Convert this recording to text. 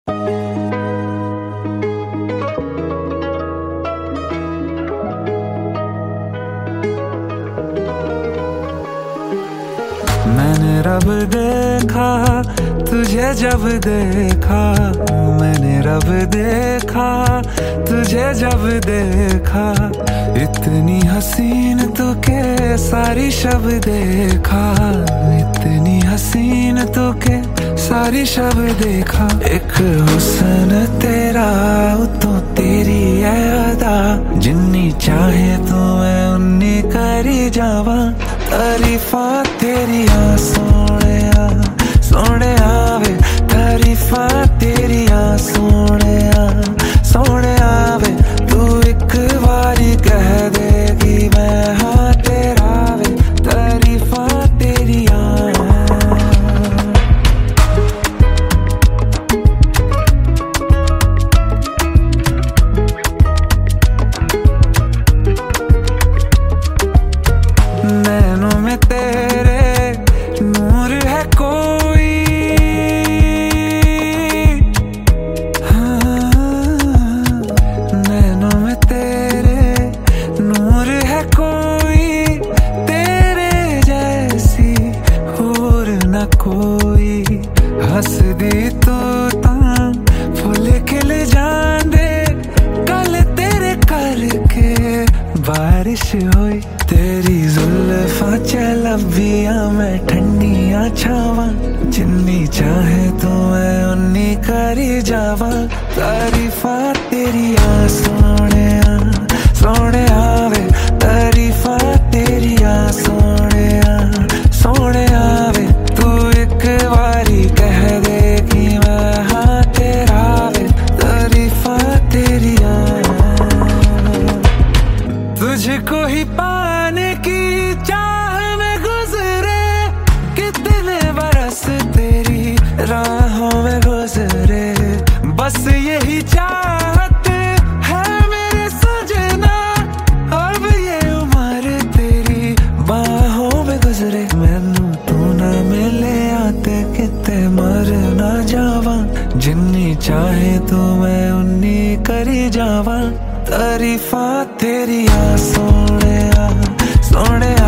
मैंने रब देखा तुझे जब देखा, मैंने रब देखा तुझे जब देखा, इतनी हसीन तू के सारी शब देखा, इतनी हसीन तू के सारी शब देखा। एक हुस्न तेरा उतो तेरी अदा, जिन्नी चाहे तू मैं उन्नी करी जावा, तारीफा तेरिया सोहणिया सोहणिया वे, तारीफा तेरिया सोहणिया सोहणिया वे, तू एक बारी कह देगी मैं हाँ तेरा वे, तारीफा तेरिया। नैनों में तेरे नूर है कोई, हाँ, नैनों में तेरे नूर है कोई, तेरे जैसी और न कोई। हंस दी तो फुल खिल जांदे, कल तेरे करके बारिश हुई, तेरी जुल्फां चलबियां मैं ठंडियां छावां, जिन्नी चाहे तू मैं उन्नी करी जावां, तारीफा तेरिया सोहणिया सोहणिया वे, तारीफा तेरिया सोहणिया सोहणिया वे, तू एक बारी कह देगी मैं हाँ तेरा वे, तारीफा तेरिया। तुझको ही पाने की चाह में गुजरे, कितने बरस तेरी राहों में गुजरे, बस यही चाहत है मेरे सजना, अब ये उम्र तेरी बाहों में गुजरे। मैनू तू ना मिले आते किते मर ना जावा, जिन्नी चाहे तू मैं उन्नी करी जावा, तारीफा तेरिया सोहणिया सोहणिया।